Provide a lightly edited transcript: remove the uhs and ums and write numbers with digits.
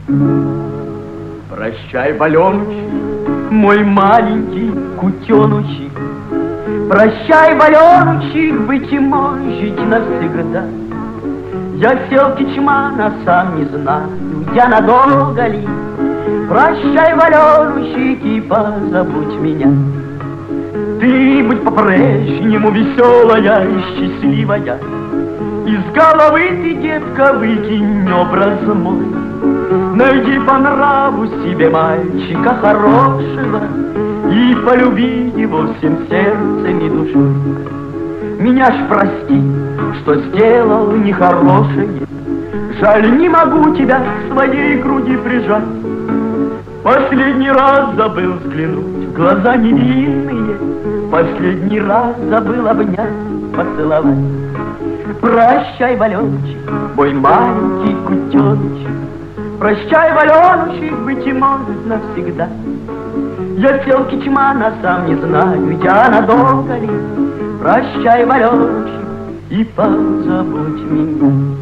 Прощай, Валеночек, мой маленький кутеночек. Прощай, Валеночек, быть может навсегда. Я сел кичман, а сам не знаю, я надолго ли. Прощай, Валеночек, и позабудь меня. Ты будь по-прежнему веселая и счастливая. Из головы ты, детка, выкинь образ мой. Найди по нраву себе мальчика хорошего и полюби его всем сердцем и душой. Меня ж прости, что сделал нехорошее. Жаль, не могу тебя к своей груди прижать. Последний раз забыл взглянуть в глаза невинные. Последний раз забыл обнять, поцеловать. Прощай, Валеночек, мой маленький кутеночек. Прощай, Валеночек, быть может навсегда. Я сел кичман, а сам не знаю, я надолго ли. Прощай, Валеночек, и позабудь меня.